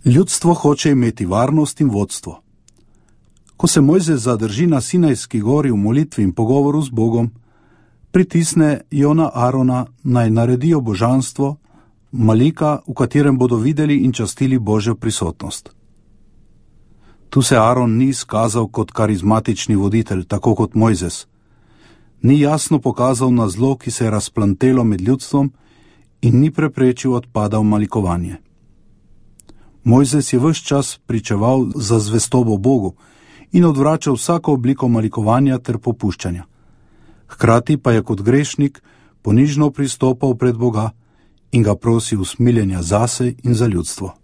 Ljudstvo hoče imeti varnost in vodstvo. Ko se Mojzes zadrži na Sinajski gori v molitvi in pogovoru z Bogom, pritisne Jona Arona naj naredijo božanstvo, malika, v katerem bodo videli in častili Božjo prisotnost. Tu se Aron ni izkazal kot karizmatični voditelj, tako kot Mojzes. Ni jasno pokazal na zlo, ki se je razplantelo med ljudstvom, in ni preprečil odpada v malikovanje. Mojzes je ves čas pričeval za zvestobo Bogu in odvračal vsako obliko malikovanja ter popuščanja. Hkrati pa je kot grešnik ponižno pristopal pred Boga in ga prosil usmiljenja zase in za ljudstvo.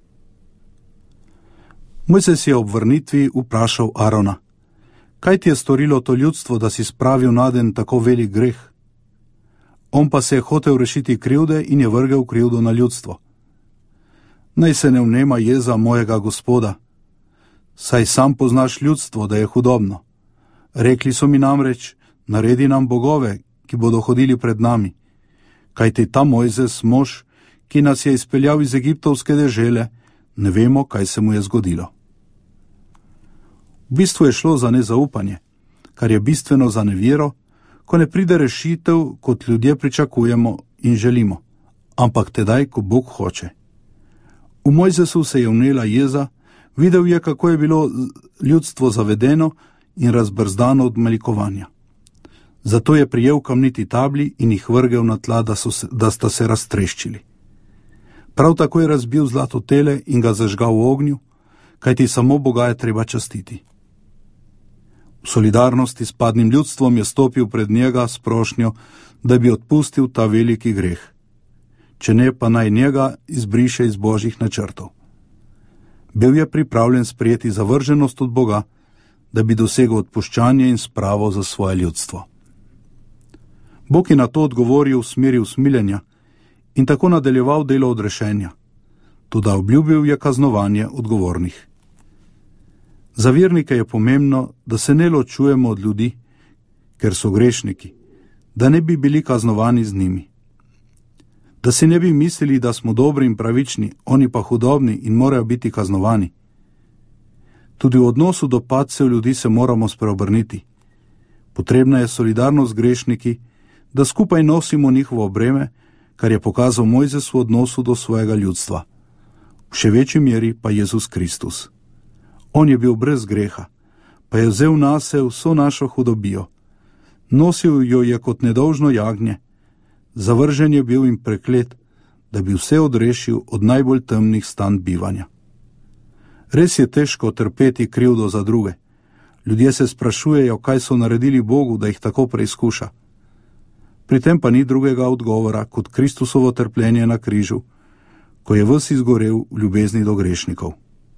Mojzes je ob vrnitvi vprašal Arona: kaj ti je storilo to ljudstvo, da si spravil naden tako velik greh? On pa se je hotel rešiti krivde in je vrgel krivdo na ljudstvo. Naj se ne vnema jeza mojega Gospoda, saj sam poznaš ljudstvo, da je hudobno. Rekli so mi namreč: naredi nam bogove, ki bodo hodili pred nami. Kajti ta Mojzes, mož, ki nas je izpeljal iz egiptovske dežele, ne vemo, kaj se mu je zgodilo. V bistvu je šlo za nezaupanje, kar je bistveno za nevero, ko ne pride rešitev, kot ljudje pričakujemo in želimo, ampak tedaj, ko Bog hoče. V Mojzesu se je vnela jeza, videl je, kako je bilo ljudstvo zavedeno in razbrzdano od malikovanja. Zato je prijel kamniti tabli in jih vrgel na tla, da sta se raztreščili. Prav tako je razbil zlato tele in ga zažgal v ognju, kajti samo Boga je treba častiti. V solidarnosti s padnim ljudstvom je stopil pred njega s prošnjo, da bi odpustil ta veliki greh. Če ne, pa naj njega izbriše iz Božjih načrtov. Bil je pripravljen sprejeti zavrženost od Boga, da bi dosegel odpuščanje in spravo za svoje ljudstvo. Bog je na to odgovoril v smeri usmiljenja in tako nadaljeval delo odrešenja, toda obljubil je kaznovanje odgovornih. Za vernike je pomembno, da se ne ločujemo od ljudi, ker so grešniki, da ne bi bili kaznovani z njimi. Da si ne bi mislili, da smo dobri in pravični, oni pa hudobni in morajo biti kaznovani. Tudi v odnosu do padcev ljudi se moramo spreobrniti. Potrebna je solidarnost z grešniki, da skupaj nosimo njihovo breme, kar je pokazal Mojzes v odnosu do svojega ljudstva. V še večji meri pa Jezus Kristus. On je bil brez greha, pa je vzel nase vso našo hudobijo. Nosil jo je kot nedolžno jagnje, zavržen je bil in preklet, da bi vse odrešil od najbolj temnih stanj bivanja. Res je težko trpeti krivdo za druge. Ljudje se sprašujejo, kaj so naredili Bogu, da jih tako preizkuša. Pri tem pa ni drugega odgovora kot Kristusovo trpljenje na križu, ko je ves izgorel v ljubezni do grešnikov.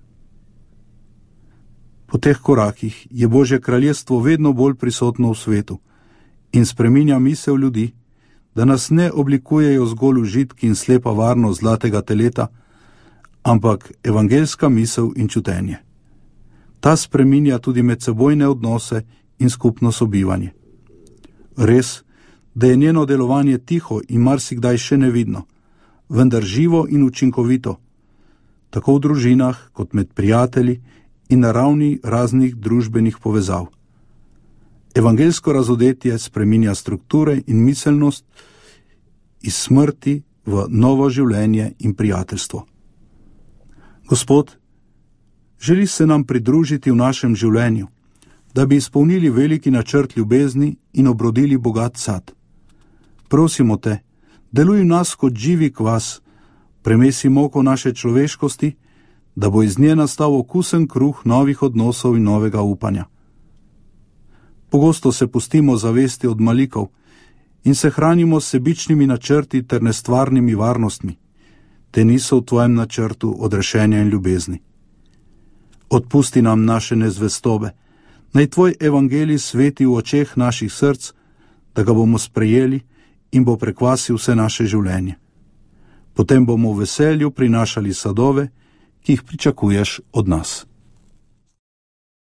Po teh korakih je Božje kraljestvo vedno bolj prisotno v svetu in spreminja misel ljudi, da nas ne oblikujejo zgolj užitki in slepa varnost zlatega teleta, ampak evangeljska misel in čutenje. Ta spreminja tudi medsebojne odnose in skupno sobivanje. Res, da je njeno delovanje tiho in marsikdaj še nevidno, vendar živo in učinkovito, tako v družinah kot med prijatelji in na ravni raznih družbenih povezav. Evangeljsko razodetje spreminja strukture in miselnost iz smrti v novo življenje in prijateljstvo. Gospod, želi se nam pridružiti v našem življenju, da bi izpolnili veliki načrt ljubezni in obrodili bogat sad. Prosimo te, deluj v nas kot živi kvas, premesi moko naše človeškosti, da bo iz nje nastal okusen kruh novih odnosov in novega upanja. Pogosto se pustimo zavesti od malikov in se hranimo s sebičnimi načrti ter nestvarnimi varnostmi. Te niso v tvojem načrtu odrešenja in ljubezni. Odpusti nam naše nezvestobe, naj tvoj evangelij sveti v očeh naših src, da ga bomo sprejeli in bo prekvasil vse naše življenje. Potem bomo v veselju prinašali sadove, ki jih pričakuješ od nas.